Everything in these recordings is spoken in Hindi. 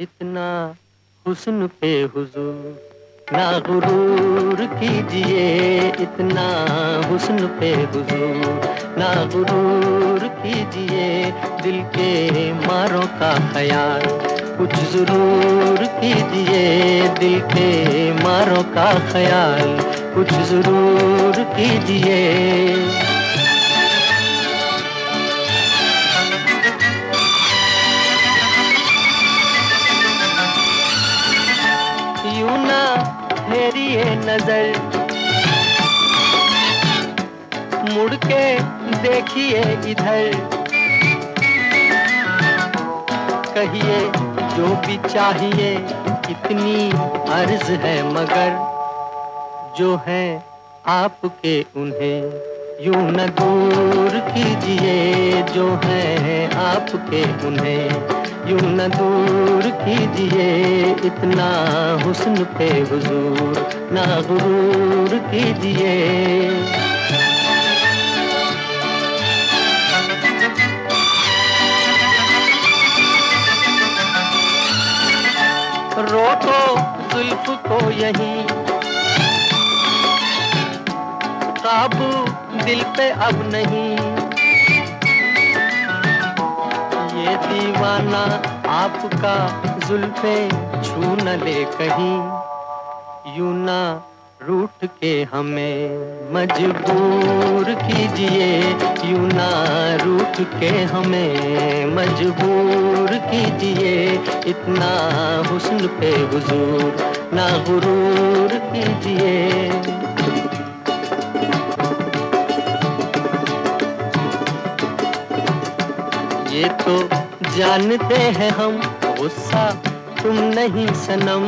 इतना हुस्न पे हुजूर ना गुरूर कीजिए, इतना हुस्न पे हुजूर ना गुरूर कीजिए। दिल के मारों का ख्याल कुछ जरूर कीजिए, दिल के मारों का ख्याल कुछ जरूर कीजिए। यूं ना फेरिए नजर, मुड़ के देखिए इधर। कहिए जो भी चाहिए, इतनी अर्ज है मगर जो है आपके उन्हें यूं न दूर कीजिए। जो है आपके उन्हें यूं न दूर कीजिए, इतना हुस्न पे हुजूर ना गुरूर कीजिए। रोको जुल्फ को यहीं, काबू दिल पे अब नहीं। ये दीवाना आपका जुल्फे छू न ले कहीं। यूं ना रूठ के हमें मजबूर कीजिए, यूं ना रूठ के हमें मजबूर कीजिए। इतना हुस्न पे हुजूर ना गुरूर कीजिए। ये तो जानते हैं हम गुस्सा तुम नहीं सनम।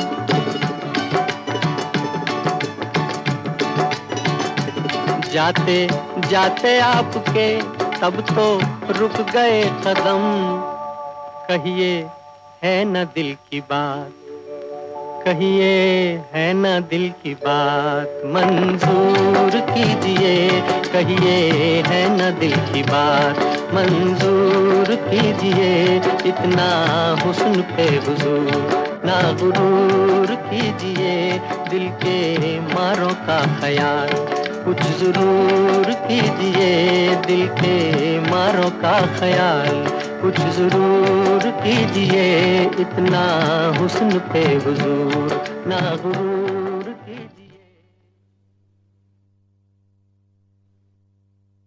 जाते जाते आपके तब तो रुक गए कदम। कहिए है न दिल की बात, कहिए है न दिल की बात मंजूर कीजिए। कहिए है न दिल की बात मंजूर कीजिए। इतना हुस्न पे हुजूर ना गुरूर कीजिए। दिल के मारों का ख्याल कुछ जरूर कीजिए, दिल के मारों का ख्याल कुछ जरूर कीजिए। इतना हुस्न पे हुजूर ना गुरूर